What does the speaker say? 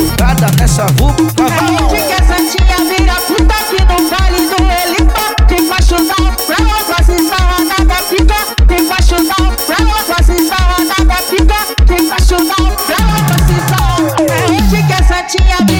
batucada nessa vulva. Aonde que essa tia vira puta que no vale do Elipa. Tem pra chutar pra outra se salada da pica. Tem pra chutar pra outra se salada da pica. Tem pra chutar pra outra se salada. Aonde que essa tia vira